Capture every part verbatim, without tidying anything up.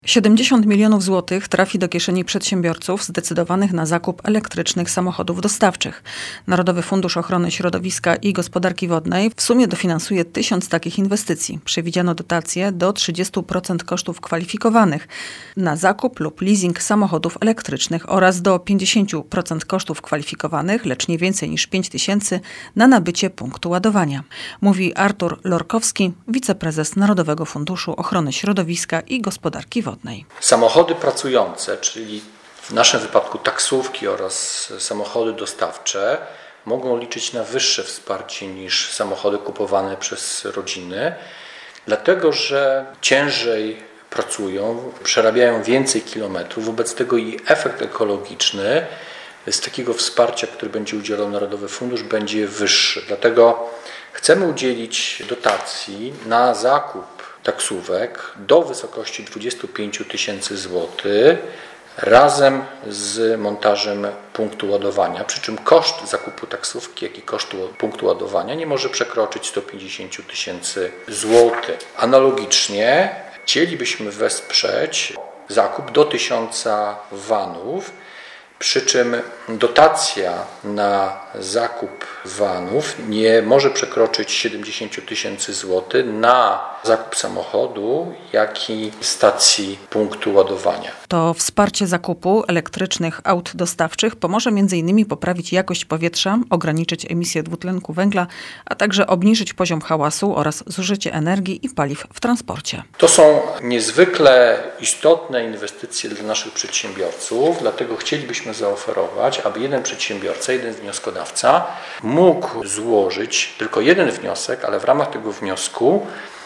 siedemdziesiąt milionów złotych trafi do kieszeni przedsiębiorców zdecydowanych na zakup elektrycznych samochodów dostawczych. Narodowy Fundusz Ochrony Środowiska i Gospodarki Wodnej w sumie dofinansuje tysiąc takich inwestycji. Przewidziano dotacje do trzydziestu procent kosztów kwalifikowanych na zakup lub leasing samochodów elektrycznych oraz do pięćdziesięciu procent kosztów kwalifikowanych, lecz nie więcej niż pięć tysięcy na nabycie punktu ładowania. Mówi Artur Lorkowski, wiceprezes Narodowego Funduszu Ochrony Środowiska i Gospodarki Wodnej. Samochody pracujące, czyli w naszym wypadku taksówki oraz samochody dostawcze, mogą liczyć na wyższe wsparcie niż samochody kupowane przez rodziny, dlatego że ciężej pracują, przerabiają więcej kilometrów, wobec tego i efekt ekologiczny z takiego wsparcia, który będzie udzielał Narodowy Fundusz, będzie wyższy. Dlatego chcemy udzielić dotacji na zakup taksówek do wysokości dwudziestu pięciu tysięcy złotych razem z montażem punktu ładowania, przy czym koszt zakupu taksówki, jak i kosztu punktu ładowania nie może przekroczyć stu pięćdziesięciu tysięcy złotych. Analogicznie chcielibyśmy wesprzeć zakup do tysiąca vanów, przy czym dotacja na zakup vanów nie może przekroczyć siedemdziesięciu tysięcy złotych na zakup samochodu, jak i stacji punktu ładowania. To wsparcie zakupu elektrycznych aut dostawczych pomoże m.in. poprawić jakość powietrza, ograniczyć emisję dwutlenku węgla, a także obniżyć poziom hałasu oraz zużycie energii i paliw w transporcie. To są niezwykle istotne inwestycje dla naszych przedsiębiorców, dlatego chcielibyśmy zaoferować, aby jeden przedsiębiorca, jeden wnioskodawca mógł złożyć tylko jeden wniosek, ale w ramach tego wniosku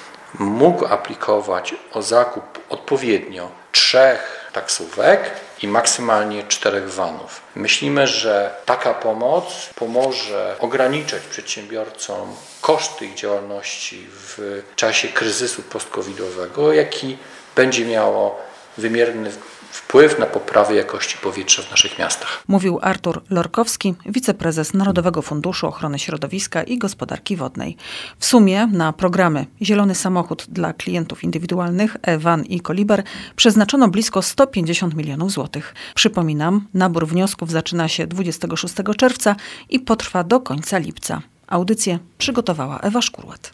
mógł aplikować o zakup odpowiednio trzech taksówek i maksymalnie czterech vanów. Myślimy, że taka pomoc pomoże ograniczać przedsiębiorcom koszty ich działalności w czasie kryzysu post-covidowego, jaki będzie miało wymierny wpływ na poprawę jakości powietrza w naszych miastach. Mówił Artur Lorkowski, wiceprezes Narodowego Funduszu Ochrony Środowiska i Gospodarki Wodnej. W sumie na programy Zielony Samochód dla klientów indywidualnych, e-van i Koliber przeznaczono blisko sto pięćdziesiąt milionów złotych. Przypominam, nabór wniosków zaczyna się dwudziestego szóstego czerwca i potrwa do końca lipca. Audycję przygotowała Ewa Szkurłat.